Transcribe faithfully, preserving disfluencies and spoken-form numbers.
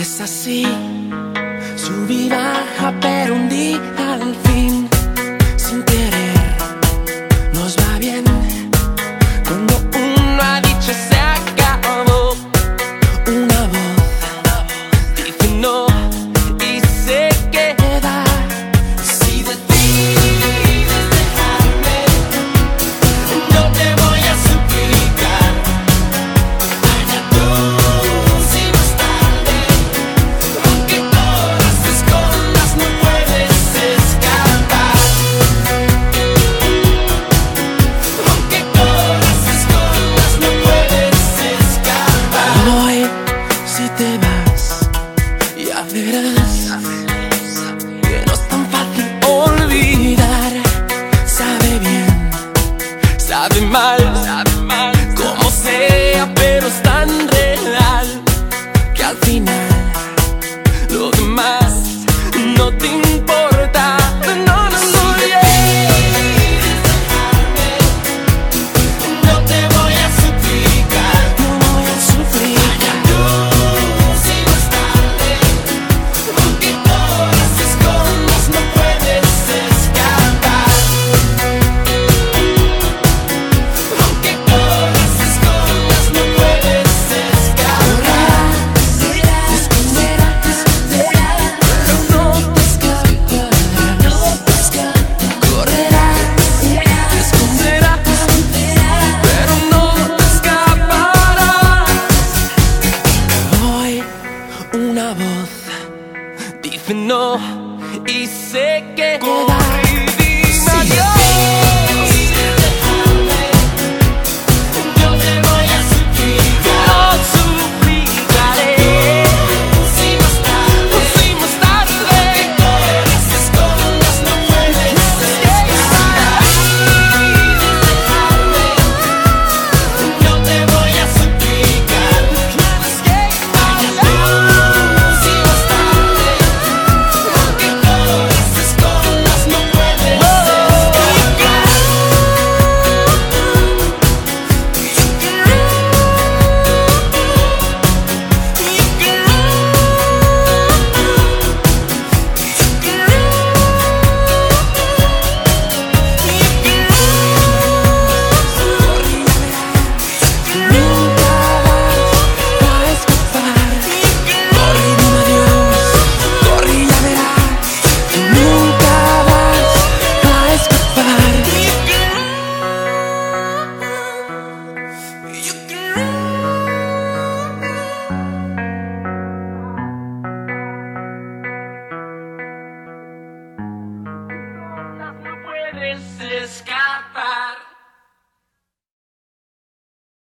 Es así, sub y baja, pero un día al fin, sin querer, nos va bien. Cuando uno ha dicho se acabó, una voz dice no y se queda. Si decides dejarme, no te voy a suplicar. Allá tú, si no es tarde, aunque todas te escondas, no puedes escapar. Aunque todas te escondas, no puedes escapar. Hoy, si te vas, ya verás que no es tan fácil olvidar. Sabe bien, sabe mal, como sea, pero es tan real que al final lo demás no te importa. No, no, no, yeah. No te voy a suplicar, no voy a suplicar. Tú, si no es tarde, aunque todas te escondas, no puedes escapar. Aunque todas te escondas, no puedes escapar. Te esconderás, pero no te escaparás. No te escaparás. Correrás, te esconderás, pero no te escaparás. Hoy una voz dice no y se queda. Y dime adiós. Yo te voy a suplicar, no suplicaré. Si no es tarde, si no es tarde, aunque todas te escondas, no puedes escapar. Yo te voy a suplicar, allá tú, si no es tarde, aunque todas te escondas, no puedes escapar. Nunca vas a escapar. Corre y dime adiós, corre y ya verás. Nunca vas a escapar. No puedes escapar.